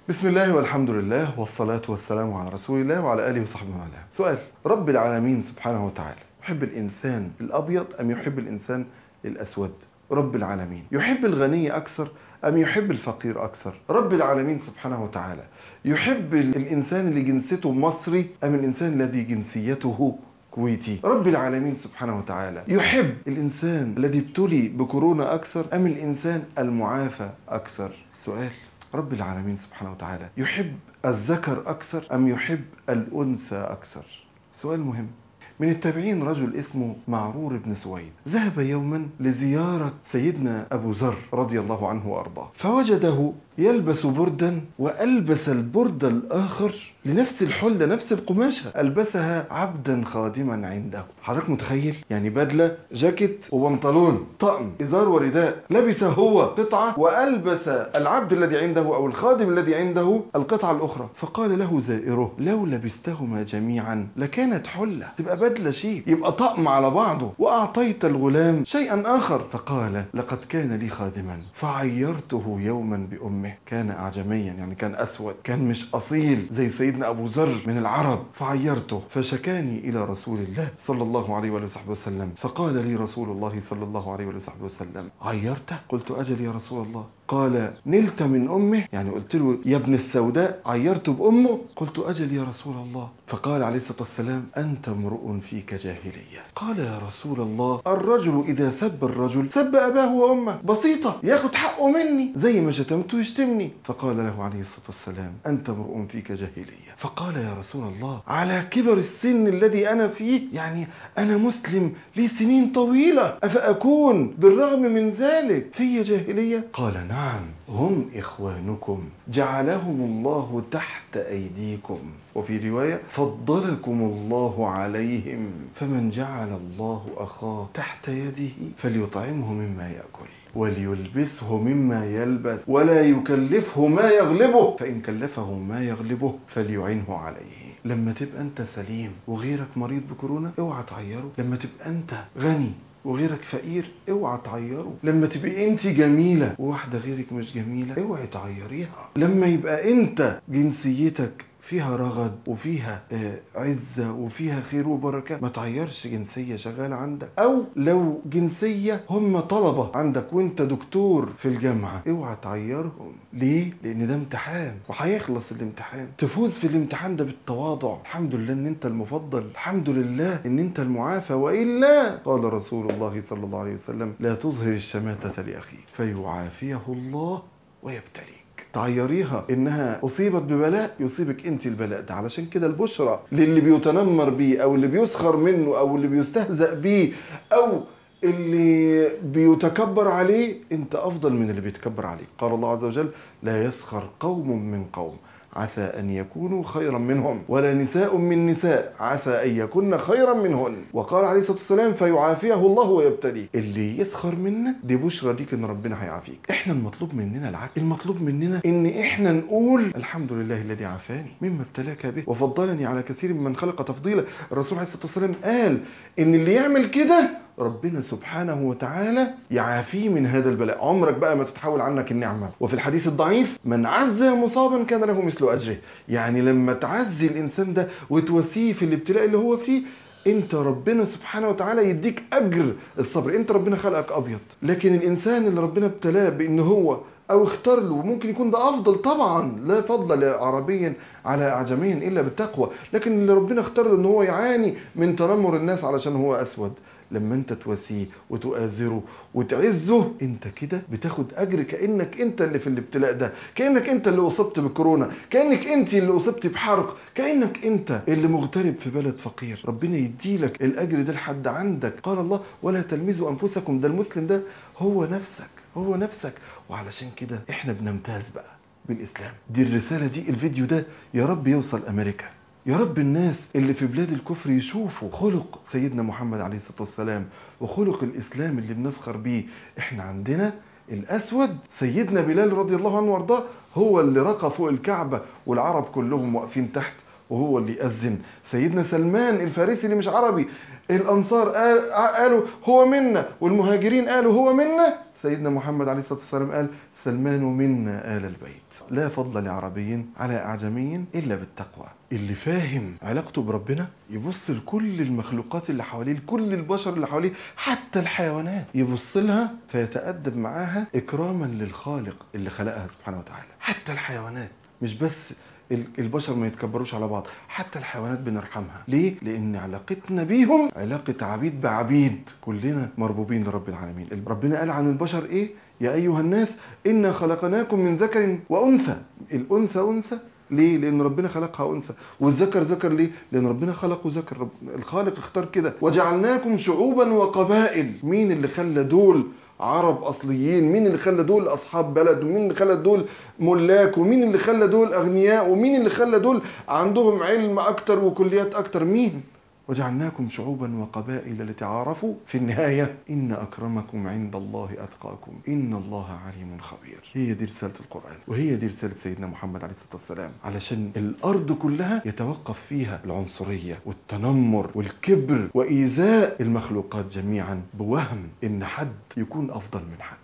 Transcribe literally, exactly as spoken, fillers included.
بسم الله والحمد لله والصلاة والسلام على رسول الله وعلى آله وصحبه وسلم. سؤال: رب العالمين سبحانه وتعالى يحب الإنسان الأبيض أم يحب الإنسان الأسود؟ رب العالمين يحب الغني أكثر أم يحب الفقير أكثر؟ رب العالمين سبحانه وتعالى يحب الإنسان اللي جنسيته مصري أم الإنسان الذي جنسيته كويتي؟ رب العالمين سبحانه وتعالى يحب الإنسان الذي ابتلي بكورونا أكثر أم الإنسان المعافى أكثر؟ سؤال: رب العالمين سبحانه وتعالى يحب الذكر أكثر أم يحب الأنثى أكثر؟ سؤال مهم. من التابعين رجل اسمه معرور بن سويد ذهب يوما لزيارة سيدنا أبو ذر رضي الله عنه وأرضاه، فوجده يلبس بردا وألبس البرد الآخر لنفس الحلة، نفس القماشة ألبسها عبدا خادما عنده. حضرتك متخيل؟ يعني بدلة جاكيت وبنطلون طقم إزار ورداء، لبس هو قطعة وألبس العبد الذي عنده أو الخادم الذي عنده القطعة الأخرى. فقال له زائره: لو لبستهما جميعا لكانت حلة، تبقى بدلة شيك، يبقى طقم على بعضه، وأعطيت الغلام شيئا آخر. فقال: لقد كان لي خادما فعيرته يوما بأمه، كان أعجميا يعني كان أسود، كان مش أصيل زي سيدنا أبو ذر من العرب، فعيرته فشكاني إلى رسول الله صلى الله عليه وصحبه وسلم، فقال لي رسول الله صلى الله عليه وصحبه وسلم: عيرته؟ قلت: أجل يا رسول الله. قال: نلت من أمه؟ يعني قلت له يا ابن السوداء عيرته بأمه؟ قلت: أجل يا رسول الله. فقال عليه الصلاة والسلام: أنت امرؤ فيك جاهلية. قال: يا رسول الله، الرجل إذا سب الرجل سب أباه وأمه، بسيطة، ياخد حقه مني زي ما شتمته يشتمني. فقال له عليه الصلاة والسلام: أنت امرؤ فيك جاهلية. فقال: يا رسول الله، على كبر السن الذي أنا فيه، يعني أنا مسلم لي سنين طويلة، أفأكون بالرغم من ذلك في جاهلية؟ قال: نعم، هم إخوانكم جعلهم الله تحت أيديكم، وفي رواية فضلكم الله عليهم، فمن جعل الله أخاه تحت يده فليطعمه مما يأكل وليلبسه مما يلبس ولا يكلفه ما يغلبه، فإن كلفه ما يغلبه فليعنه عليه. لما تبقى أنت سليم وغيرك مريض بكورونا اوعى تعيره. لما تبقى أنت غني وغيرك فقير اوعى تعيره. لما تبقى انت جميلة وواحدة غيرك مش جميلة اوعى تعيريها. لما يبقى انت جنسيتك فيها رغد وفيها عزة وفيها خير وبركة ما تعيرش جنسية شغالة عندك، او لو جنسية هم طلبة عندك وانت دكتور في الجامعة اوعى تعيرهم. ليه؟ لان ده امتحان وهيخلص الامتحان. تفوز في الامتحان ده بالتواضع، الحمد لله ان انت المفضل، الحمد لله ان انت المعافى، وإلا قال رسول الله صلى الله عليه وسلم: لا تظهر الشماتة لأخيك فيعافيه الله ويبتليك. تعيريها انها اصيبت ببلاء يصيبك انت البلاء ده. علشان كده البشرى للي بيتنمر بيه او اللي بيسخر منه او اللي بيستهزأ بيه او اللي بيتكبر عليه، انت افضل من اللي بيتكبر عليه. قال الله عز وجل: لا يسخر قوم من قوم عسى أن يكونوا خيرا منهم ولا نساء من نساء عسى أن يكون خيرا منهن. وقال عليه الصلاة والسلام: فيعافيه الله ويبتليه. اللي يسخر منك دي بشرى ليك ان ربنا هيعافيك. احنا المطلوب مننا العكس، المطلوب مننا ان احنا نقول: الحمد لله الذي عافاني مما ابتلاك به وفضلني على كثير ممن خلق تفضيلا. الرسول عليه الصلاة والسلام قال ان اللي يعمل كده ربنا سبحانه وتعالى يعافيه من هذا البلاء. عمرك بقى ما تتحول عنك النعمة. وفي الحديث الضعيف: من عزى مصابا كان له مثل أجره. يعني لما تعزي الإنسان ده وتواسيه في الابتلاء اللي هو فيه، انت ربنا سبحانه وتعالى يديك أجر الصبر. انت ربنا خلقك أبيض، لكن الإنسان اللي ربنا ابتلاه بأنه هو او اختار له، ممكن يكون ده افضل طبعا، لا فضل عربيا على اعجميا الا بالتقوى، لكن اللي ربنا اختار له ان هو يعاني من تنمر الناس علشان هو اسود، لما انت تواسيه وتؤازره وتعزه انت كده بتاخد اجر، كأنك انت اللي في الابتلاء ده، كأنك انت اللي اصبت بالكورونا، كأنك انت اللي اصبت بحرق، كأنك انت اللي مغترب في بلد فقير. ربنا يديلك الاجر ده لحد عندك. قال الله: ولا تلمزوا انفسكم. ده المسلم ده هو نفسك، هو نفسك. وعلشان كده احنا بنمتاز بقى بالاسلام. دي الرسالة دي، الفيديو ده يا رب يوصل امريكا، يا رب الناس اللي في بلاد الكفر يشوفوا خلق سيدنا محمد عليه الصلاة والسلام وخلق الإسلام اللي بنفخر بيه. احنا عندنا الأسود سيدنا بلال رضي الله عنه وارضاه، هو اللي رقى فوق الكعبة والعرب كلهم واقفين تحت وهو اللي يأذن. سيدنا سلمان الفارسي اللي مش عربي، الأنصار قالوا هو منا والمهاجرين قالوا هو منا، سيدنا محمد عليه الصلاة والسلام قال سلمان منا آل البيت لا فضل لعربي على أعجمي إلا بالتقوى. اللي فاهم علاقته بربنا يبص لكل المخلوقات اللي حواليه، لكل البشر اللي حواليه، حتى الحيوانات يبص لها فيتأدب معاها إكراما للخالق اللي خلقها سبحانه وتعالى. حتى الحيوانات، مش بس البشر ما يتكبروش على بعض، حتى الحيوانات بنرحمها. ليه؟ لأن علاقتنا بيهم علاقة عبيد بعبيد، كلنا مربوبين لرب العالمين. ربنا قال عن البشر إيه؟ يا أيها الناس إنا خلقناكم من ذكر وأنثى. الأنثى أنثى ليه؟ لأن ربنا خلقها أنثى، والذكر ذكر ليه؟ لأن ربنا خلقه ذكر. رب... الخالق اختار كده. وجعلناكم شعوبا وقبائل. مين اللي خلى دول عرب أصليين؟ مين اللي خلى دول أصحاب بلد؟ ومين اللي خلى دول ملاك؟ ومين اللي خلى دول أغنياء؟ ومين اللي خلى دول عندهم علم أكتر وكليات أكتر؟ مين؟ وجعلناكم شعوبا وقبائل لتعارفوا. في النهاية إن أكرمكم عند الله أتقاكم إن الله عليم خبير. هي دي رسالة القرآن، وهي دي رسالة سيدنا محمد عليه الصلاة والسلام، علشان الأرض كلها يتوقف فيها العنصرية والتنمر والكبر وإيذاء المخلوقات جميعا بوهم إن حد يكون أفضل من حد.